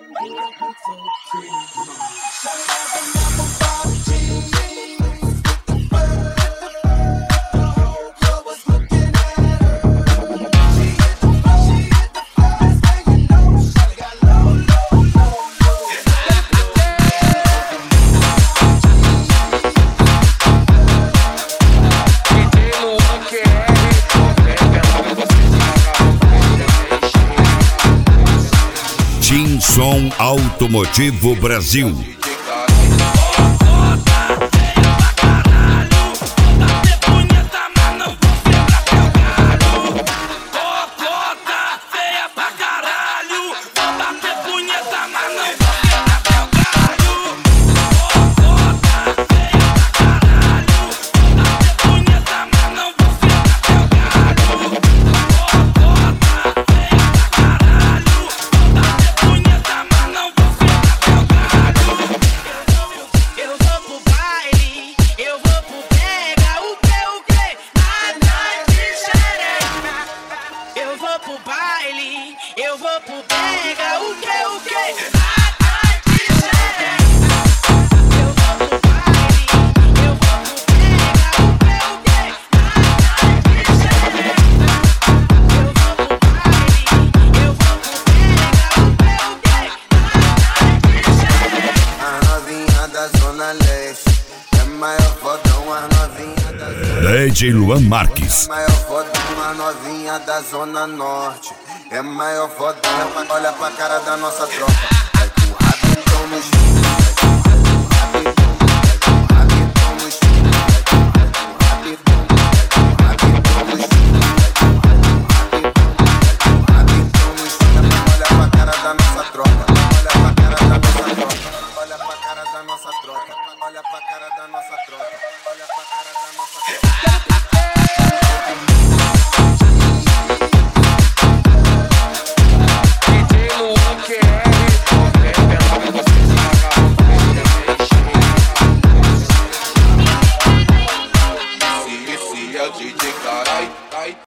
Som Automotivo Brasil. Eu vou pro pega, o que? DJ Luan Marques. É maior fodão, a novinha da Zona Norte. É maior fodão, olha pra cara da nossa tropa. Vai com o rabetão no chão, vai com o rabetão no chão, vai com o rabetão no chão, vai com o rabetão no chão. Olha pra cara da nossa tropa, olha pra cara da nossa tropa, olha pra cara da nossa tropa, olha pra cara da